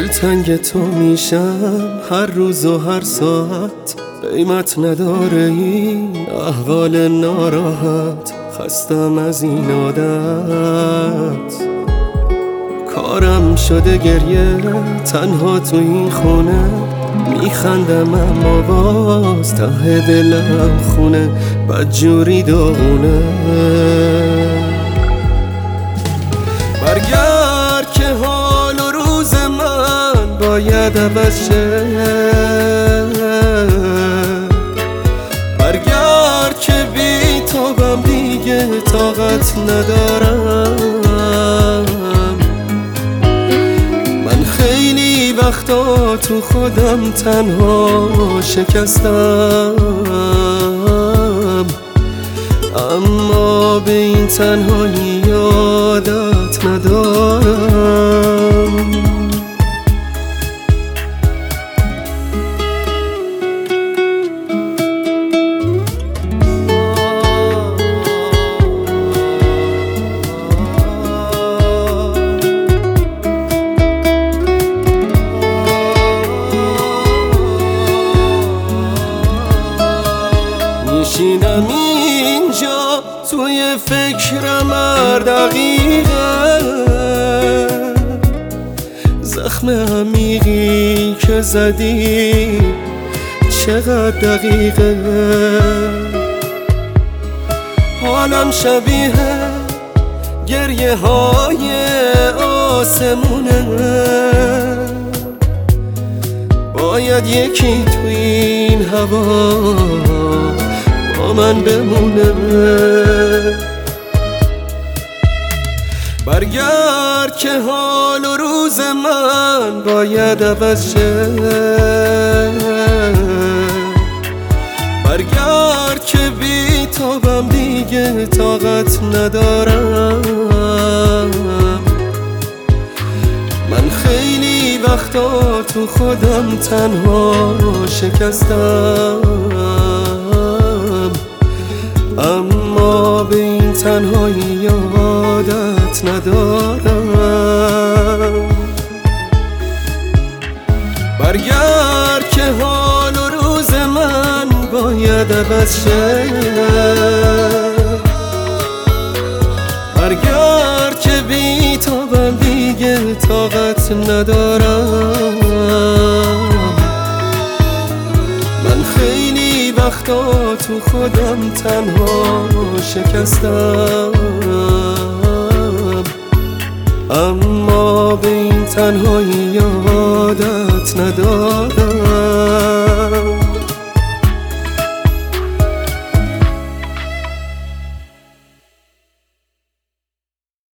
دلتنگ تو میشم هر روز و هر ساعت، قیمت نداره این احوال ناراحت. خستم از این عادت، کارم شده گریه تنها تو این خونه. میخندم اما باز ته دلم خونه، بدجوری داغونه. برگرد که حال و روز من باید عوض شه. برگرد که بی تابم دیگه طاقت ندارم. من خیلی وقتا تو خودم تنها شکستم، اما به این تنهایی عادت ندارم. میشینم اینجا توی فکرم هر دقیقه، زخم عمیقی که زدی چقدر دقیقه. حالم شبیه گریه های آسمونه، باید یکی توی این هوا با من بمونه. برگرد که حال و روز من باید عوض شه. برگرد که بی تابم دیگه طاقت ندارم. من خیلی وقتا تو خودم تنها شکستم، اما به این تنهایی عادت ندارم. برگرد که حال و روز من باید عوض شه. برگرد که بی تابم دیگه طاقت ندارم. من خیلی وقتا تو خودم تنها شکستم،